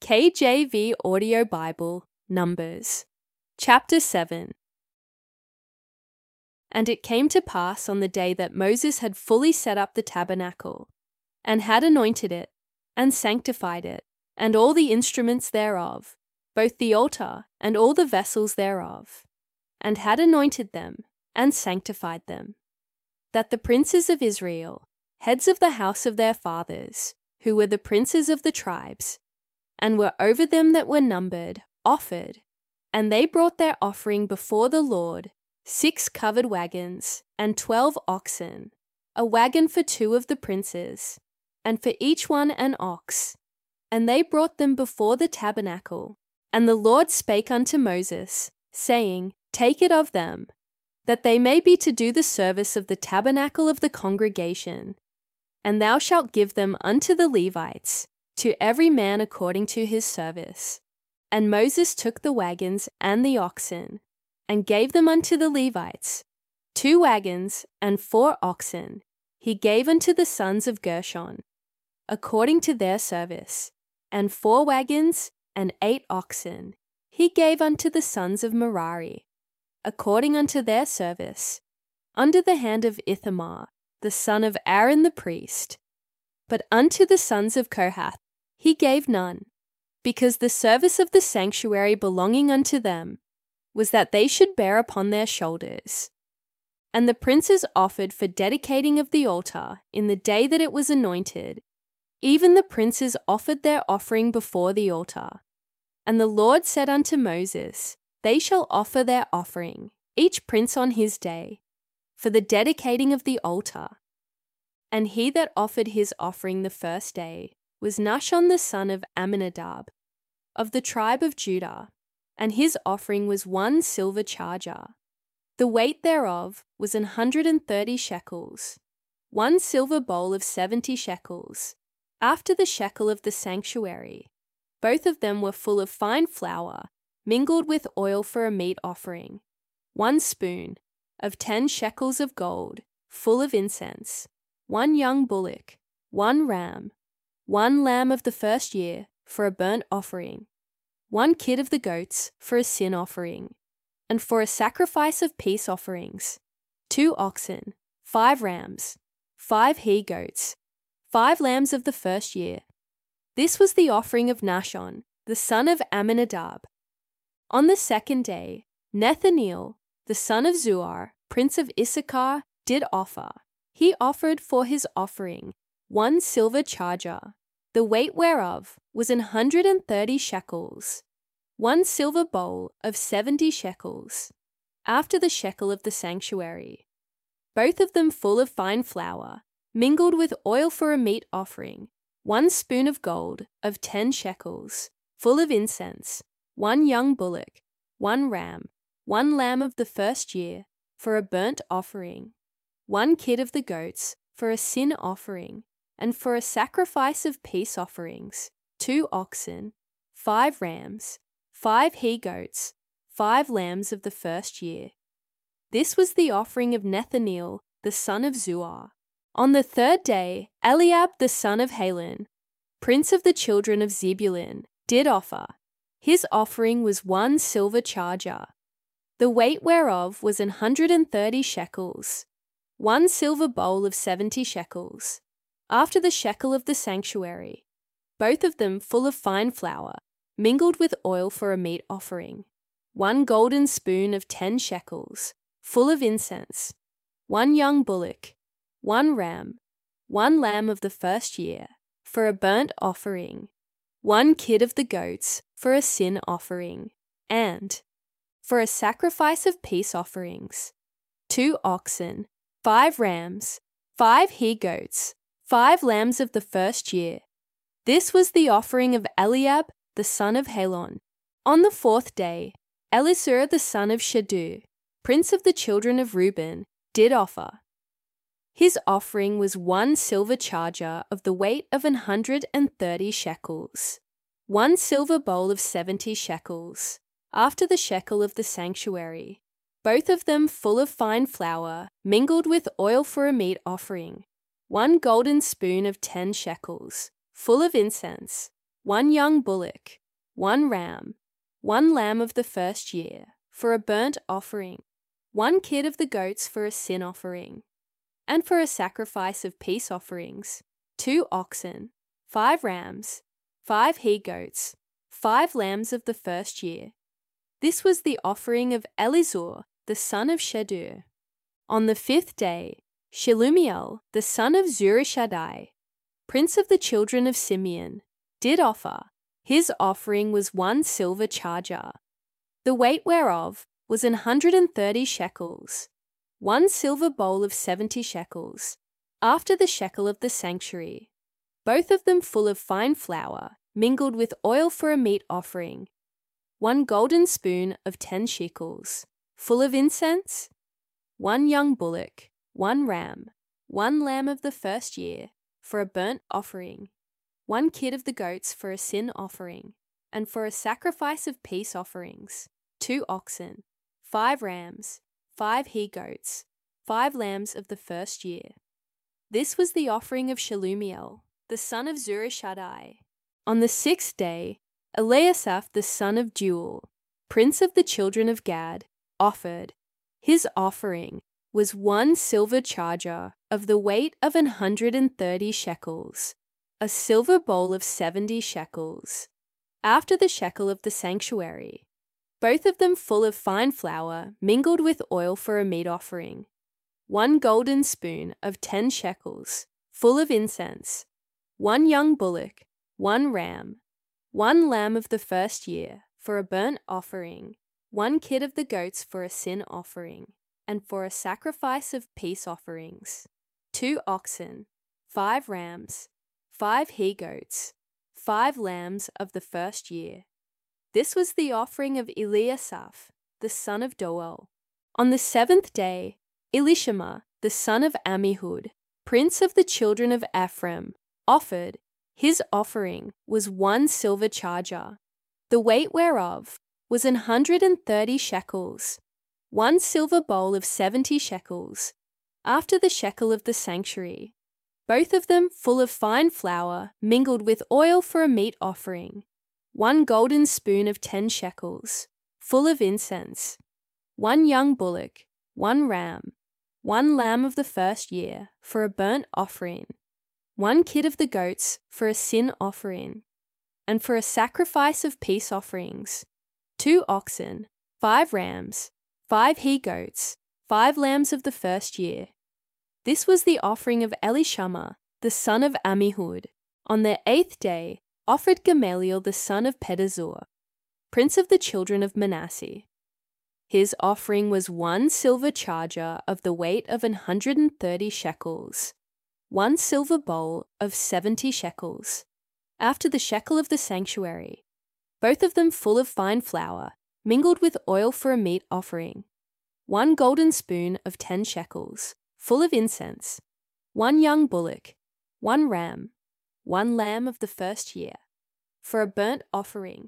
KJV Audio Bible, Numbers, Chapter 7. And it came to pass on the day that Moses had fully set up the tabernacle, and had anointed it, and sanctified it, and all the instruments thereof, both the altar and all the vessels thereof, and had anointed them, and sanctified them, that the princes of Israel, heads of the house of their fathers, who were the princes of the tribes, and were over them that were numbered, offered, and they brought their offering before the Lord, 6 covered wagons, and 12 oxen, a wagon for 2 of the princes, and for each one an ox. And they brought them before the tabernacle. And the Lord spake unto Moses, saying, Take it of them, that they may be to do the service of the tabernacle of the congregation. And thou shalt give them unto the Levites, to every man according to his service. And Moses took the wagons and the oxen, and gave them unto the Levites. 2 wagons and 4 oxen he gave unto the sons of Gershon, according to their service, and 4 wagons and 8 oxen he gave unto the sons of Merari, according unto their service, under the hand of Ithamar, the son of Aaron the priest. But unto the sons of Kohath he gave none, because the service of the sanctuary belonging unto them was that they should bear upon their shoulders. And the princes offered for dedicating of the altar in the day that it was anointed. Even the princes offered their offering before the altar. And the Lord said unto Moses, They shall offer their offering, each prince on his day, for the dedicating of the altar. And he that offered his offering the first day was Nahshon the son of Amminadab, of the tribe of Judah, and his offering was 1 silver charger. The weight thereof was 130 shekels, 1 silver bowl of 70 shekels, after the shekel of the sanctuary. Both of them were full of fine flour, mingled with oil for a meat offering, 1 spoon of 10 shekels of gold, full of incense, 1 young bullock, 1 ram, 1 lamb of the first year for a burnt offering, 1 kid of the goats for a sin offering, and for a sacrifice of peace offerings, 2 oxen, 5 rams, 5 he-goats, 5 lambs of the first year. This was the offering of Nahshon, the son of Amminadab. On the second day, Nethaneel, the son of Zuar, prince of Issachar, did offer. He offered for his offering 1 silver charger, the weight whereof was 130 shekels, 1 silver bowl of 70 shekels, after the shekel of the sanctuary, both of them full of fine flour, mingled with oil for a meat offering, 1 spoon of gold of 10 shekels, full of incense, 1 young bullock, 1 ram, 1 lamb of the first year for a burnt offering, 1 kid of the goats for a sin offering, and for a sacrifice of peace offerings, 2 oxen, 5 rams, 5 he-goats, 5 lambs of the first year. This was the offering of Nethaneel, the son of Zuar. On the third day, Eliab the son of Helon, prince of the children of Zebulun, did offer. His offering was 1 silver charger, the weight whereof was 130 shekels, 1 silver bowl of 70 shekels, after the shekel of the sanctuary, both of them full of fine flour, mingled with oil for a meat offering, 1 golden spoon of 10 shekels, full of incense, 1 young bullock, 1 ram, 1 lamb of the first year, for a burnt offering, 1 kid of the goats for a sin offering, and, for a sacrifice of peace offerings, 2 oxen, 5 rams, 5 he-goats, 5 lambs of the first year. This was the offering of Eliab the son of Helon. On the 4th day, Elisur the son of Shedeur, prince of the children of Reuben, did offer. His offering was 1 silver charger of the weight of 130 shekels, 1 silver bowl of 70 shekels, after the shekel of the sanctuary, both of them full of fine flour, mingled with oil for a meat offering, 1 golden spoon of 10 shekels, full of incense, one young bullock, one ram, one lamb of the first year, for a burnt offering, one kid of the goats for a sin offering, and for a sacrifice of peace offerings, 2 oxen, 5 rams, 5 he-goats, 5 lambs of the first year. This was the offering of Elizur, the son of Shedeur. On the 5th day, Shelumiel, the son of Zurishaddai, prince of the children of Simeon, did offer. His offering was 1 silver charger, the weight whereof was 130 shekels, 1 silver bowl of 70 shekels, after the shekel of the sanctuary, both of them full of fine flour, mingled with oil for a meat offering, 1 golden spoon of 10 shekels, full of incense, 1 young bullock, 1 ram, 1 lamb of the first year, for a burnt offering, 1 kid of the goats for a sin offering, and for a sacrifice of peace offerings, 2 oxen, 5 rams, 5 he-goats, 5 lambs of the first year. This was the offering of Shelumiel, the son of Zurishaddai. On the 6th day, Eliasaph the son of Deuel, prince of the children of Gad, offered. His offering was 1 silver charger of the weight of 130 shekels, a silver bowl of 70 shekels, after the shekel of the sanctuary, both of them full of fine flour mingled with oil for a meat offering, 1 golden spoon of 10 shekels, full of incense, 1 young bullock, 1 ram, 1 lamb of the first year for a burnt offering, 1 kid of the goats for a sin offering, and for a sacrifice of peace offerings, 2 oxen, 5 rams, 5 he-goats, 5 lambs of the first year. This was the offering of Eliasaph, the son of Doel. On the 7th day, Elishama, the son of Ammihud, prince of the children of Ephraim, offered. His offering was 1 silver charger, the weight whereof was 130 shekels, 1 silver bowl of 70 shekels, after the shekel of the sanctuary, both of them full of fine flour mingled with oil for a meat offering, 1 golden spoon of 10 shekels, full of incense, 1 young bullock, 1 ram, 1 lamb of the first year for a burnt offering, 1 kid of the goats for a sin offering, and for a sacrifice of peace offerings, 2 oxen, 5 rams, 5 he-goats, 5 lambs of the first year. This was the offering of Elishama, the son of Ammihud. On the 8th day, offered Gamaliel the son of Pedazur, prince of the children of Manasseh. His offering was 1 silver charger of the weight of 130 shekels, 1 silver bowl of 70 shekels, after the shekel of the sanctuary, both of them full of fine flour, mingled with oil for a meat offering, 1 golden spoon of 10 shekels, full of incense, 1 young bullock, 1 ram, 1 lamb of the first year, for a burnt offering,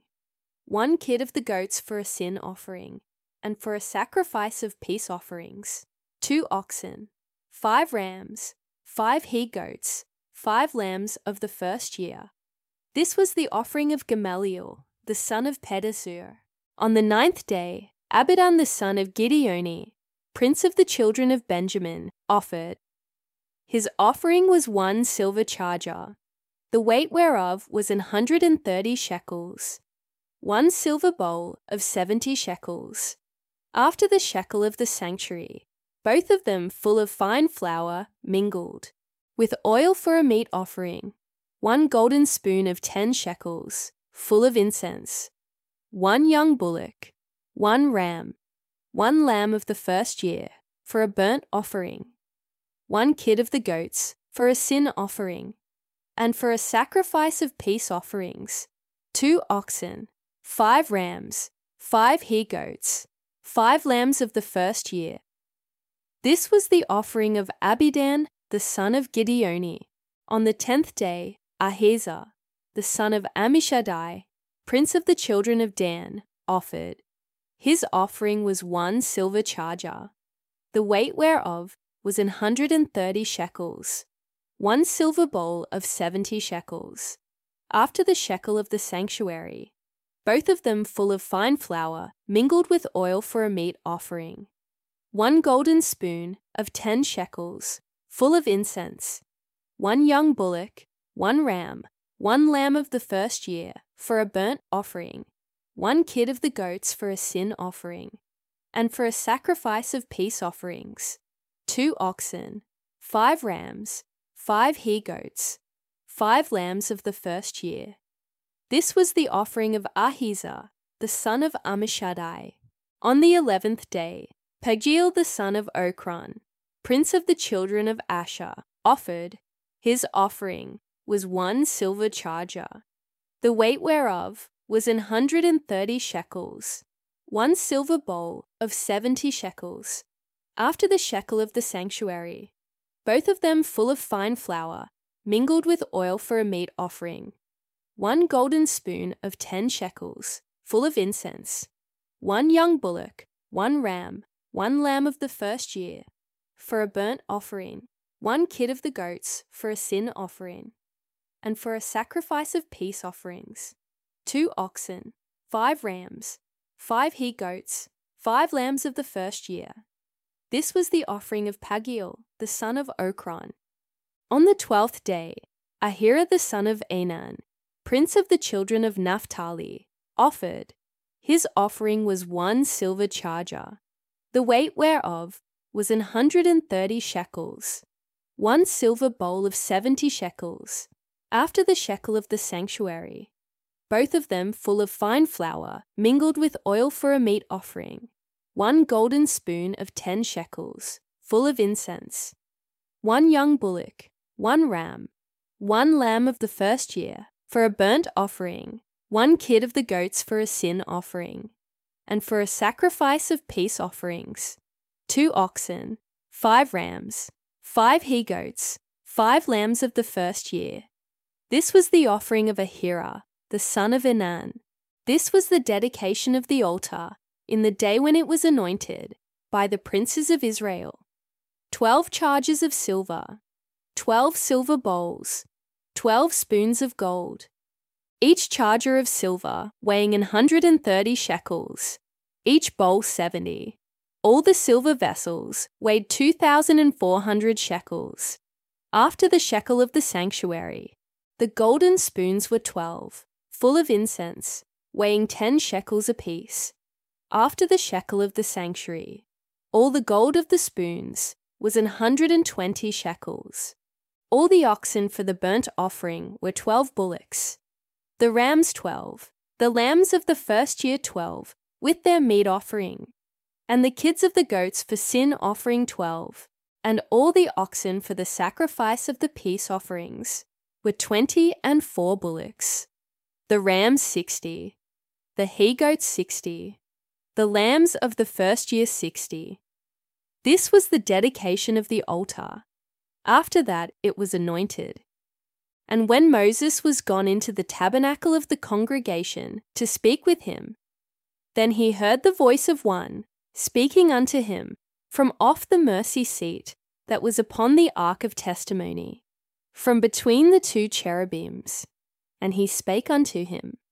1 kid of the goats for a sin offering, and for a sacrifice of peace offerings, 2 oxen, 5 rams, 5 he-goats, 5 lambs of the first year. This was the offering of Gamaliel, the son of Pedazur. On the 9th day, Abidan the son of Gideoni, prince of the children of Benjamin, offered. His offering was 1 silver charger, the weight whereof was 130 shekels, 1 silver bowl of 70 shekels, after the shekel of the sanctuary, both of them full of fine flour mingled, with oil for a meat offering, 1 golden spoon of 10 shekels, full of incense, 1 young bullock, 1 ram, 1 lamb of the first year, for a burnt offering, 1 kid of the goats, for a sin offering, and for a sacrifice of peace offerings, 2 oxen, 5 rams, 5 he-goats, 5 lambs of the first year. This was the offering of Abidan, the son of Gideoni. On the 10th day, Ahiezer, the son of Ammishaddai, prince of the children of Dan, offered. His offering was 1 silver charger, the weight whereof was 130 shekels, 1 silver bowl of 70 shekels, after the shekel of the sanctuary, both of them full of fine flour, mingled with oil for a meat offering. 1 golden spoon of 10 shekels, full of incense. 1 young bullock, 1 ram, 1 lamb of the first year, for a burnt offering. 1 kid of the goats for a sin offering. And for a sacrifice of peace offerings, 2 oxen, 5 rams, 5 he-goats, 5 lambs of the first year. This was the offering of Ahiezer, the son of Ammishaddai. On the 11th day, Pagiel the son of Okran, prince of the children of Asher, offered. His offering was 1 silver charger, the weight whereof was 130 shekels. 1 silver bowl of 70 shekels, after the shekel of the sanctuary, both of them full of fine flour, mingled with oil for a meat offering. 1 golden spoon of 10 shekels, full of incense. 1 young bullock, 1 ram, 1 lamb of the first year, for a burnt offering. 1 kid of the goats for a sin offering. And for a sacrifice of peace offerings, 2 oxen, 5 rams, 5 he-goats, 5 lambs of the first year. This was the offering of Pagiel, the son of Okran. On the 12th day, Ahira the son of Enan, prince of the children of Naphtali, offered. His offering was 1 silver charger, the weight whereof was 130 shekels. 1 silver bowl of 70 shekels, after the shekel of the sanctuary, both of them full of fine flour, mingled with oil for a meat offering. 1 golden spoon of 10 shekels, full of incense. 1 young bullock, 1 ram, 1 lamb of the first year, for a burnt offering. 1 kid of the goats for a sin offering. And for a sacrifice of peace offerings, 2 oxen, 5 rams, 5 he-goats, 5 lambs of the first year. This was the offering of Ahira, the son of Enan. This was the dedication of the altar in the day when it was anointed by the princes of Israel. 12 chargers of silver, 12 silver bowls, 12 spoons of gold, each charger of silver weighing 130 shekels, each bowl 70. All the silver vessels weighed 2,400 shekels. After the shekel of the sanctuary, the golden spoons were 12, full of incense, weighing 10 shekels apiece. After the shekel of the sanctuary, all the gold of the spoons was 120 shekels. All the oxen for the burnt offering were 12 bullocks, the rams 12, the lambs of the first year 12, with their meat offering, and the kids of the goats for sin offering 12, and all the oxen for the sacrifice of the peace offerings were 20 and 4 bullocks, the rams 60, the he-goats 60, the lambs of the first year 60. This was the dedication of the altar. After that it was anointed. And when Moses was gone into the tabernacle of the congregation to speak with him, then he heard the voice of one speaking unto him from off the mercy seat that was upon the ark of testimony, from between the 2 cherubims. And he spake unto him,